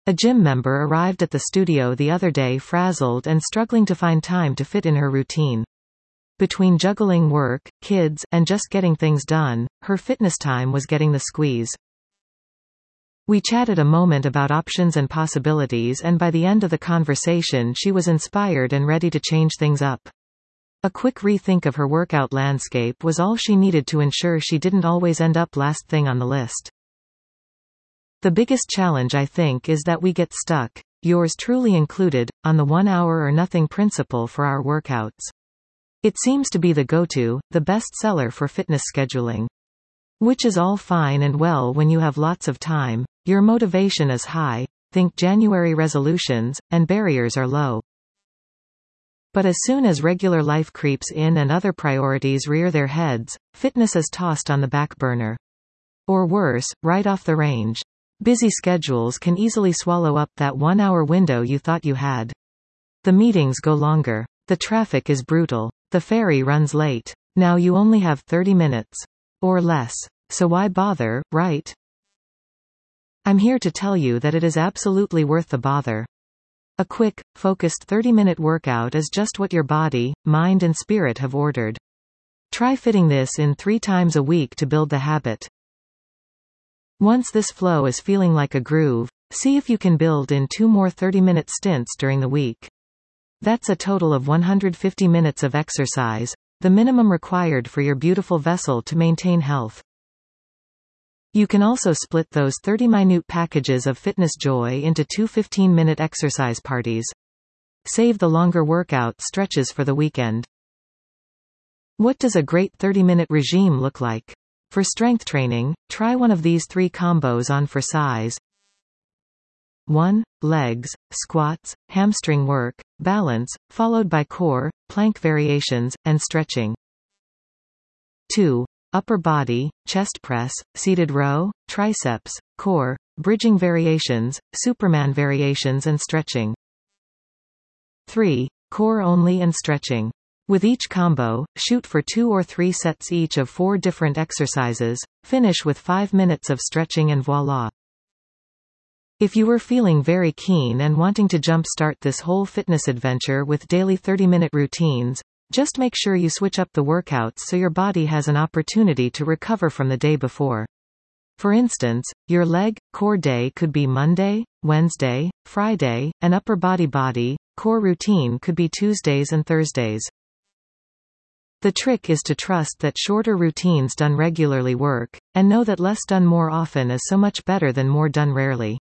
A gym member arrived at the studio the other day frazzled and struggling to find time to fit in her routine. Between juggling work, kids, and just getting things done, her fitness time was getting the squeeze. We chatted a moment about options and possibilities, and by the end of the conversation she was inspired and ready to change things up. A quick rethink of her workout landscape was all she needed to ensure she didn't always end up last thing on the list. The biggest challenge, I think, is that we get stuck, yours truly included, on the 1 hour or nothing principle for our workouts. It seems to be the go-to, the best seller for fitness scheduling. Which is all fine and well when you have lots of time, your motivation is high, think January resolutions, and barriers are low. But as soon as regular life creeps in and other priorities rear their heads, fitness is tossed on the back burner. Or worse, right off the range. Busy schedules can easily swallow up that 1 hour window you thought you had. The meetings go longer. The traffic is brutal. The ferry runs late. Now you only have 30 minutes. Or less. So why bother, right? I'm here to tell you that it is absolutely worth the bother. A quick, focused 30-minute workout is just what your body, mind and spirit have ordered. Try fitting this in 3 times a week to build the habit. Once this flow is feeling like a groove, see if you can build in 2 more 30-minute stints during the week. That's a total of 150 minutes of exercise, the minimum required for your beautiful vessel to maintain health. You can also split those 30 minute packages of fitness joy into 2 15-minute exercise parties. Save the longer workout stretches for the weekend. What does a great 30-minute regime look like? For strength training, try one of these 3 combos on for size. 1. Legs, squats, hamstring work, balance, followed by core, plank variations, and stretching. 2. Upper body, chest press, seated row, triceps, core, bridging variations, Superman variations and stretching. 3. Core only and stretching. With each combo, shoot for 2 or 3 sets each of 4 different exercises, finish with 5 minutes of stretching and voila. If you were feeling very keen and wanting to jumpstart this whole fitness adventure with daily 30-minute routines, just make sure you switch up the workouts so your body has an opportunity to recover from the day before. For instance, your leg, core day could be Monday, Wednesday, Friday, and upper body, core routine could be Tuesdays and Thursdays. The trick is to trust that shorter routines done regularly work, and know that less done more often is so much better than more done rarely.